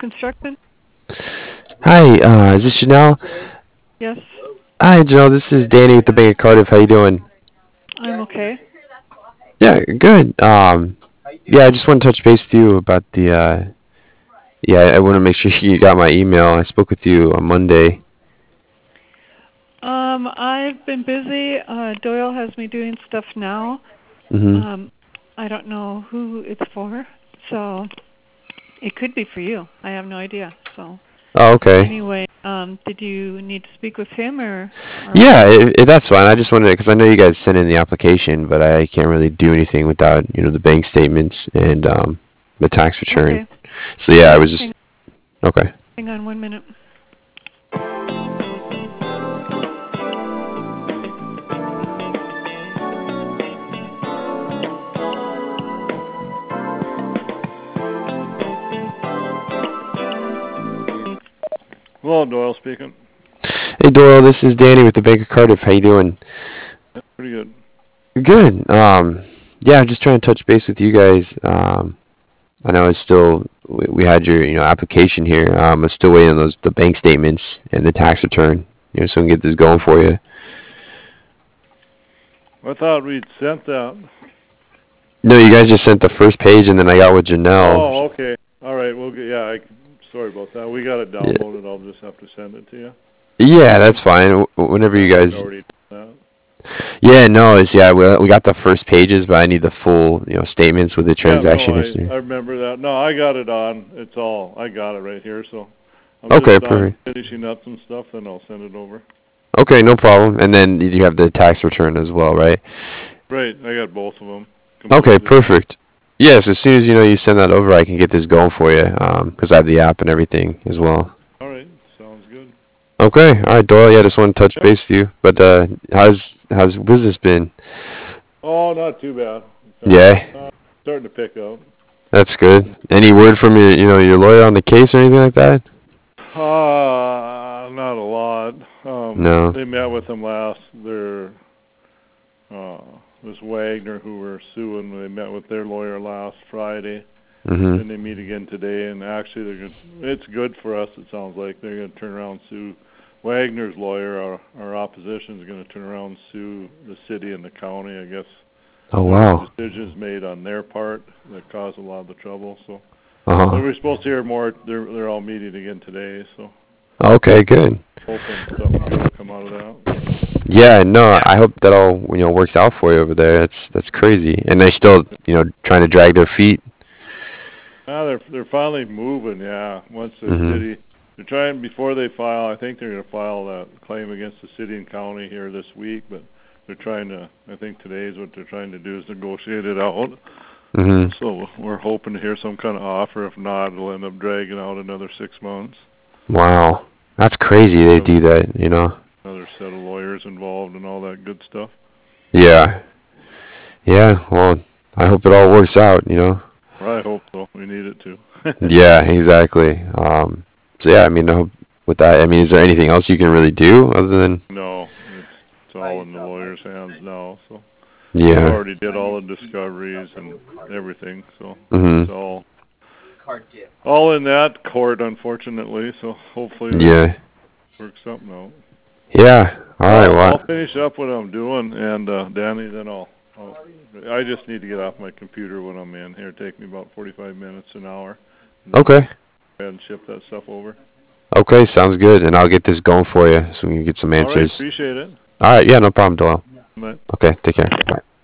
Construction? Hi, is this Janelle? Yes, Hi, Janelle. This is Danny with the Bank of Cardiff. How you doing? I'm okay. Yeah, good. Yeah, I just want to touch base with you about the. Yeah, I want to make sure you got my email. I spoke with you on Monday. I've been busy. Doyle has me doing stuff now. Mhm. Um, I don't know who it's for, so it could be for you. I have no idea. So Oh, okay. anyway, did you need to speak with him or Yeah, what? that's fine. I just wanted because I know you guys sent in the application, but I can't really do anything without the bank statements and the tax return. Okay. So yeah, I Yeah. was just okay. Hang on 1 minute. Hello, Doyle speaking. Hey Doyle, this is Danny with the Bank of Cardiff. How you doing? Pretty good. Good. Yeah, I'm just trying to touch base with you guys. I know it's still we had your application here. I'm still waiting on the bank statements and the tax return. So we can get this going for you. I thought we'd sent that. No, you guys just sent the first page, and then I got with Janelle. Oh, okay. All right. Well, yeah. Sorry about that. We got it Yeah, downloaded. I'll just have to send it to you. yeah, that's fine. Whenever you Danny's guys. already done Yeah, no, it's yeah. We got the first pages, but I need the full statements with the that. Yeah. No, transaction history. I remember that. No, I got it on. It's all. I got it right here. So I'm Okay, just on perfect. finishing up some stuff, then I'll send it over. Okay, no problem. And then you have the tax return as well, right? Right. I got both of them Okay, completed now. perfect. Yes, as soon as you send that over, I can get this going for you. Because I have the app and everything as well. All right. Sounds good. Okay, all right, Doyle. Yeah, just want to touch Yep. base with you. But how's business been? Oh, not too bad. Yeah, Starting to pick up. that's good. Any word from your lawyer on the case or anything like that? Not a lot. No. They met with them last. Uh, this Wagner who were suing. They met with their lawyer last Friday. Mhm. Then they meet again today, and actually, it's good for us. It sounds like they're going to turn around and sue Wagner's lawyer. Our opposition is going to turn around and sue the city and the county. I guess Oh there was wow. decisions made on their part that caused a lot of the trouble. So, Uh but huh. we're supposed to hear more. They're all meeting again today. So, Okay, good. hoping something good will come out of that. Yeah, no, I hope that all works out for you over there. That's crazy. And they still trying to drag their feet. They're finally moving. Yeah, once the Mhm. city, they're trying before they file. I think they're going to file that claim against the city and county here this week. But they're trying to. I think today is what they're trying to do is negotiate it out. Mhm. So we're hoping to hear some kind of offer. If not, it'll end up dragging out another 6 months. Wow. That's crazy they do that. Another set of lawyers involved and all that good stuff. Yeah. Yeah, well, I hope it all works out. Well, I hope so. We need it to. Yeah, exactly. So yeah, I mean, I hope with that, I mean, is there anything else you can really do other than No, it's all in the lawyer's hands now. So we yeah. already did all the discoveries and everything. So it's Mhm. all in that court, unfortunately. So hopefully they Yeah. work something out. Yeah. All right. Well, I'll Well, finish up what I'm doing, and Danny, then I just need to get off my computer when I'm in here. Take me about 45 minutes, an hour, and then I'll okay. go ahead and ship that stuff over. Okay, sounds good. And I'll get this going for you so we can get some All right, answers. appreciate it. All right. Yeah, no problem, Doyle. Bye. Okay, take care. Bye.